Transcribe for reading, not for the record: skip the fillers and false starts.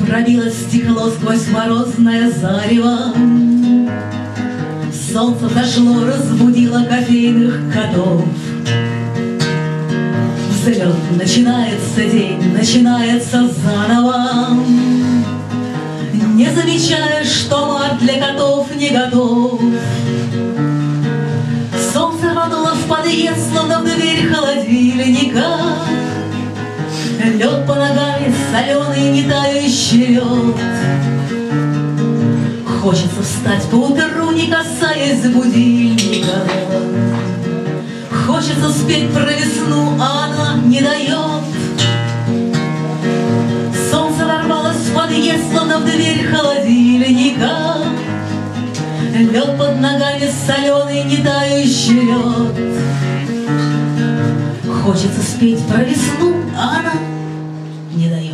Пробилось стекло сквозь морозное зарево. Солнце зашло, разбудило кофейных котов. Взлет, начинается день, начинается заново. Не замечаешь, что март для котов не готов. Солнце рвануло в подъезд, словно в дверь холодильника. Лед по ногам, соленый, не тающий лед. Хочется встать поутру, не касаясь будильника. Хочется спеть про весну, а она не дает. Солнце ворвалось в подъезд, словно в дверь холодильника. Лед под ногами, соленый, не тающий лед. Хочется спеть про весну, а она не дает.